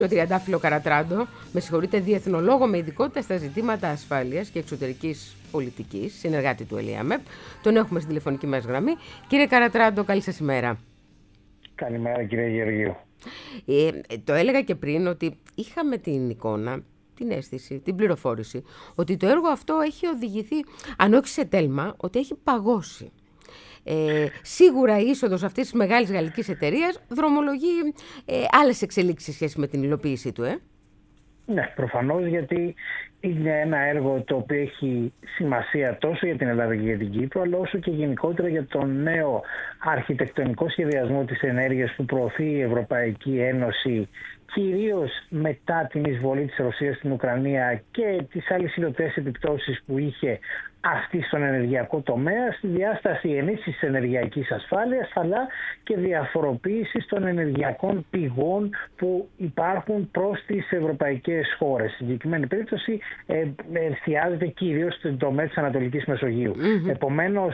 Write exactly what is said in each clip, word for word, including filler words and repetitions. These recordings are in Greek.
Ο Τριαντάφυλλο Καρατράντο, με συγχωρείτε, διεθνολόγο με ειδικότητα στα ζητήματα ασφάλειας και εξωτερικής πολιτικής, συνεργάτη του ΕΛΙΑΜΕΠ. Τον έχουμε στην τηλεφωνική μας γραμμή. Κύριε Καρατράντο, καλή σας ημέρα. Καλημέρα, κύριε Γεωργίου. Ε, το έλεγα και πριν ότι είχαμε την εικόνα, την αίσθηση, την πληροφόρηση ότι το έργο αυτό έχει οδηγηθεί, αν όχι σε τέλμα, ότι έχει παγώσει. Ε, σίγουρα η είσοδος αυτής της μεγάλης γαλλικής εταιρείας δρομολογεί ε, άλλες εξελίξεις σε σχέση με την υλοποίησή του, ε? Ναι, προφανώς, γιατί είναι ένα έργο το οποίο έχει σημασία τόσο για την Ελλάδα και για την Κύπρο, αλλά όσο και γενικότερα για τον νέο αρχιτεκτονικό σχεδιασμό της ενέργειας που προωθεί η Ευρωπαϊκή Ένωση, κυρίως μετά την εισβολή της Ρωσίας στην Ουκρανία και τις αλυσιδωτές επιπτώσεις που είχε αυτή στον ενεργειακό τομέα, στη διάσταση ενίσχυσης της ενεργειακής ασφάλειας, αλλά και διαφοροποίησης των ενεργειακών πηγών που υπάρχουν προς τις ευρωπαϊκές χώρες. Στην συγκεκριμένη περίπτωση ε, εστιάζεται κυρίως στον τομέα της Ανατολικής Μεσογείου. Mm-hmm. Επομένως,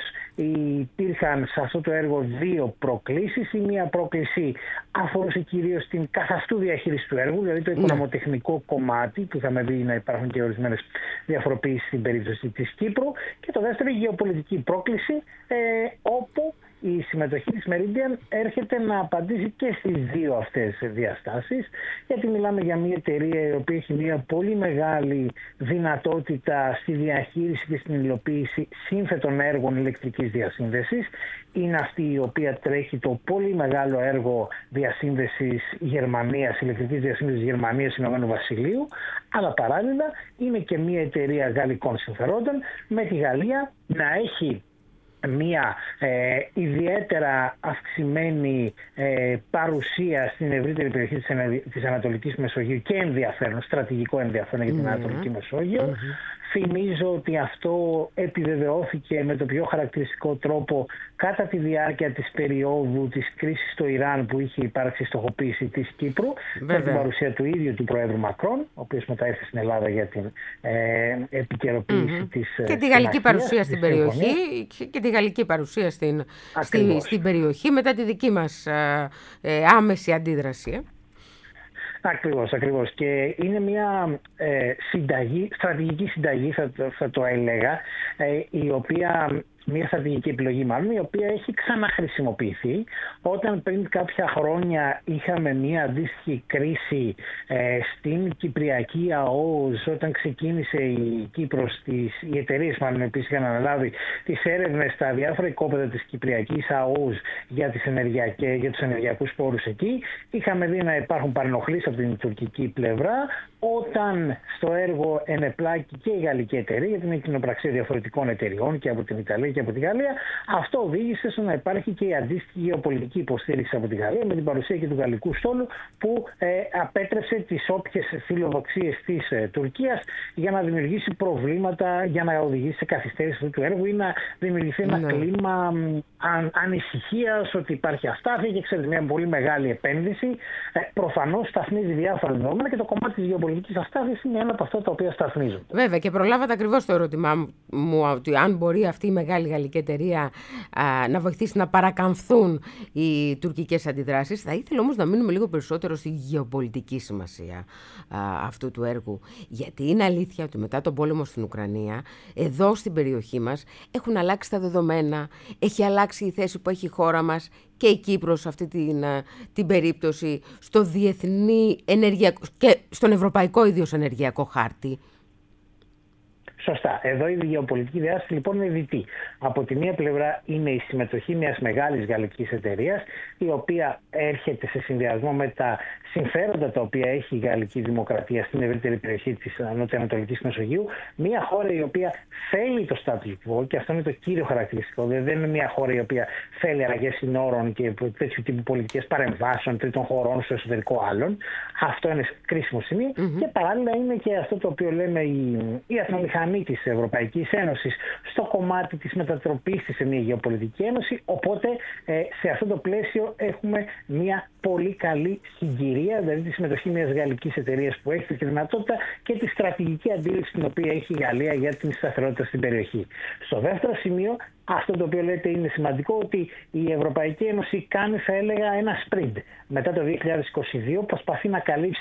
υπήρχαν σε αυτό το έργο δύο προκλήσεις. Η μία πρόκληση αφορούσε κυρίως την καθαστού διαχείριση του έργου, δηλαδή το οικονομοτεχνικό κομμάτι, που είχαμε δει να υπάρχουν και ορισμένες διαφοροποίησεις στην περίπτωση της Κύπρου. Και το δεύτερο, η γεωπολιτική πρόκληση, ε, όπου η συμμετοχή της Meridian έρχεται να απαντήσει και στις δύο αυτές διαστάσεις, γιατί μιλάμε για μια εταιρεία η οποία έχει μια πολύ μεγάλη δυνατότητα στη διαχείριση και στην υλοποίηση σύνθετων έργων ηλεκτρικής διασύνδεσης. Είναι αυτή η οποία τρέχει το πολύ μεγάλο έργο διασύνδεσης Γερμανίας, ηλεκτρικής διασύνδεσης Γερμανίας Ηνωμένου Βασιλείου, αλλά παράλληλα είναι και μια εταιρεία γαλλικών συμφερόντων, με τη Γαλλία να έχει μια ε, ιδιαίτερα αυξημένη ε, παρουσία στην ευρύτερη περιοχή της, της Ανατολικής Μεσογείου και ενδιαφέρον, στρατηγικό ενδιαφέρον για την mm-hmm. Ανατολική Μεσόγειο. Mm-hmm. Θυμίζω ότι αυτό επιβεβαιώθηκε με το πιο χαρακτηριστικό τρόπο κατά τη διάρκεια της περίοδου της κρίσης στο Ιράν, που είχε υπάρξει στοχοποίηση της Κύπρου, με την παρουσία του ίδιου του Προέδρου Μακρόν, ο οποίος μετά ήρθε στην Ελλάδα για την ε, επικαιροποίηση mm-hmm. της και τη γαλλική παρουσία στην περιοχή και τη γαλλική παρουσία στην, στη, στην περιοχή μετά τη δική μας ε, ε, άμεση αντίδραση. Ακριβώς, ακριβώς. Και είναι μια ε, συνταγή, στρατηγική συνταγή θα, θα το έλεγα, ε, η οποία... μια στρατηγική επιλογή μάλλον, η οποία έχει ξαναχρησιμοποιηθεί όταν πριν κάποια χρόνια είχαμε μια αντίστοιχη κρίση ε, στην Κυπριακή ΑΟΣ, όταν ξεκίνησε η Κύπρος, τις, οι εταιρείες μάλλον επίσης είχαν αναλάβει τις έρευνες στα διάφορα οικόπεδα της Κυπριακής ΑΟΣ για, τις για τους ενεργειακούς πόρους εκεί. Είχαμε δει να υπάρχουν παρενοχλήσεις από την τουρκική πλευρά, όταν στο έργο ενεπλάκη και η γαλλική εταιρεία, γιατί είναι κοινοπραξία διαφορετικών εταιριών και από την Ιταλία και από τη Γαλλία. Αυτό οδήγησε στο να υπάρχει και η αντίστοιχη γεωπολιτική υποστήριξη από τη Γαλλία, με την παρουσία και του γαλλικού στόλου, που ε, απέτρεψε τις όποιες φιλοδοξίες της ε, Τουρκίας για να δημιουργήσει προβλήματα, για να οδηγήσει σε καθυστέρηση αυτού του έργου ή να δημιουργηθεί ένα ναι. κλίμα αν, ανησυχίας ότι υπάρχει αστάθεια και ξέρετε, μια πολύ μεγάλη επένδυση. Ε, προφανώς σταθμίζει διάφορα δεδομένα και το κομμάτι της γεωπολιτικής αστάθειας είναι ένα από αυτά τα οποία σταθμίζουν. Βέβαια, και προλάβατε ακριβώς το ερώτημά μου, ότι αν μπορεί αυτή η μεγάλη γαλλική εταιρεία α, να βοηθήσει να παρακαμφθούν οι τουρκικές αντιδράσεις. Θα ήθελα όμως να μείνουμε λίγο περισσότερο στη γεωπολιτική σημασία α, αυτού του έργου. Γιατί είναι αλήθεια ότι μετά τον πόλεμο στην Ουκρανία, εδώ στην περιοχή μας έχουν αλλάξει τα δεδομένα, έχει αλλάξει η θέση που έχει η χώρα μας και η Κύπρος σε αυτή την, την περίπτωση στο διεθνή ενεργειακό και στον ευρωπαϊκό ίδιος ενεργειακό χάρτη. Σωστά. Εδώ η γεωπολιτική διάσταση λοιπόν είναι διτή. Από τη μία πλευρά είναι η συμμετοχή μιας μεγάλης γαλλικής εταιρείας, η οποία έρχεται σε συνδυασμό με τα συμφέροντα τα οποία έχει η γαλλική δημοκρατία στην ευρύτερη περιοχή της νοτιοανατολικής Μεσογείου. Μια χώρα η οποία θέλει το status quo, και αυτό είναι το κύριο χαρακτηριστικό. Δεν είναι μια χώρα η οποία θέλει αλλαγές συνόρων και τέτοιου τύπου πολιτικές παρεμβάσεων τρίτων χωρών στο εσωτερικό άλλων. Αυτό είναι κρίσιμο σημείο. Mm-hmm. Και παράλληλα είναι και αυτό το οποίο λέμε η, η ατμομηχανή της Ευρωπαϊκής Ένωσης στο κομμάτι της μετατροπής της σε μια γεωπολιτική ένωση. Οπότε ε, σε αυτό το πλαίσιο έχουμε μια πολύ καλή συγκυρία, δηλαδή τη συμμετοχή μιας γαλλικής εταιρείας που έχει τη δυνατότητα και τη στρατηγική αντίληψη την οποία έχει η Γαλλία για την σταθερότητα στην περιοχή. Στο δεύτερο σημείο, αυτό το οποίο λέτε είναι σημαντικό, ότι η Ευρωπαϊκή Ένωση κάνει, θα έλεγα, ένα sprint. Μετά το δύο χιλιάδες είκοσι δύο προσπαθεί να καλύψει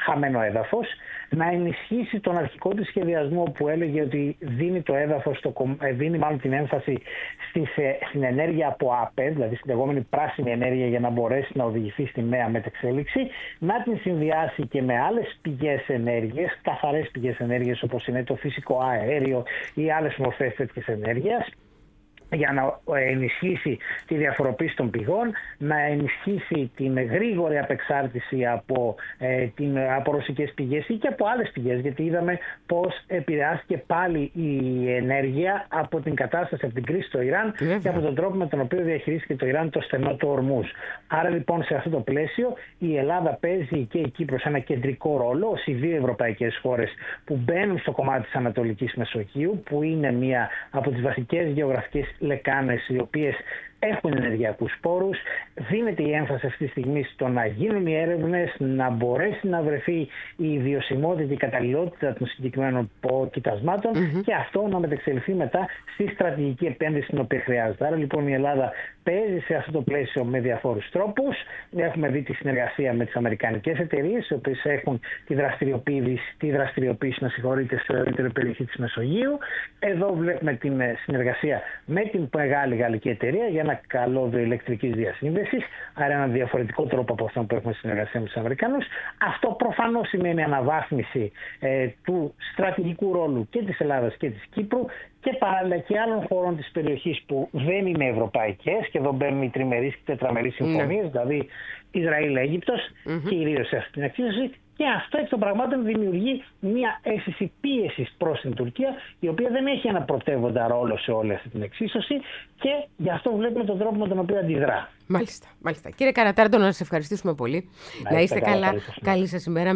χαμένο έδαφος, να ενισχύσει τον αρχικό του σχεδιασμό που έλεγε ότι δίνει το έδαφος, το, δίνει μάλλον την έμφαση στις, στην ενέργεια από ΑΠΕ, δηλαδή στην λεγόμενη πράσινη ενέργεια, για να μπορέσει να οδηγηθεί στη νέα μετεξέλιξη, να την συνδυάσει και με άλλες πηγές ενέργειας, καθαρές πηγές ενέργειας όπως είναι το φυσικό αέριο ή άλλες μορφές τέτοιες ενέργειας, για να ενισχύσει τη διαφοροποίηση των πηγών, να ενισχύσει την γρήγορη απεξάρτηση από, ε, την, από ρωσικές πηγές ή και από άλλες πηγές, γιατί είδαμε πώς επηρεάστηκε πάλι η ενέργεια από την κατάσταση, από την κρίση στο Ιράν yeah. και από τον τρόπο με τον οποίο διαχειρίστηκε το Ιράν το στενό του Ορμούζ. Άρα λοιπόν σε αυτό το πλαίσιο η Ελλάδα παίζει και η Κύπρος ένα κεντρικό ρόλο ως οι δύο ευρωπαϊκές χώρες που μπαίνουν στο κομμάτι της Ανατολικής Μεσογείου, που είναι μία από τις βασικές γεωγραφικές λεκάνες οι οποίες έχουν ενεργειακούς πόρους. Δίνεται η έμφαση αυτή τη στιγμή στο να γίνουν οι έρευνες, να μπορέσει να βρεθεί η βιωσιμότητα και η καταλληλότητα των συγκεκριμένων κοιτασμάτων mm-hmm. και αυτό να μετεξελιχθεί μετά στη στρατηγική επένδυση την οποία χρειάζεται. Άρα λοιπόν η Ελλάδα παίζει σε αυτό το πλαίσιο με διαφόρους τρόπους. Έχουμε δει τη συνεργασία με τις αμερικανικές εταιρείες, οι οποίες έχουν τη δραστηριοποίηση, τη δραστηριοποίηση να συγχωρείτε, σε ευρύτερη περιοχή της Μεσογείου. Εδώ βλέπουμε την συνεργασία με την μεγάλη γαλλική εταιρεία για ένα καλό ηλεκτρικής διασύνδεσης, άρα ένα διαφορετικό τρόπο από αυτό που έχουμε συνεργασία με τους Αμερικανούς. Αυτό προφανώς σημαίνει αναβάθμιση ε, του στρατηγικού ρόλου και της Ελλάδας και της Κύπρου και παράλληλα και άλλων χωρών της περιοχής που δεν είναι ευρωπαϊκές, και εδώ μπαίνουν οι τριμερείς και τετραμερείς συμφωνίες, mm. δηλαδή Ισραήλ-Αίγυπτος, mm-hmm. κυρίως σε αυτή την εξίσωση. Και αυτό εκ των πραγμάτων δημιουργεί μια αίσθηση πίεσης προς την Τουρκία, η οποία δεν έχει ένα πρωτεύοντα ρόλο σε όλη αυτή την εξίσωση, και γι' αυτό βλέπουμε τον τρόπο με τον οποίο αντιδρά. Μάλιστα, μάλιστα. Κύριε Καρατάρντο, να σας ευχαριστήσουμε πολύ. Να, να είστε καλά. Καλή σας ημέρα.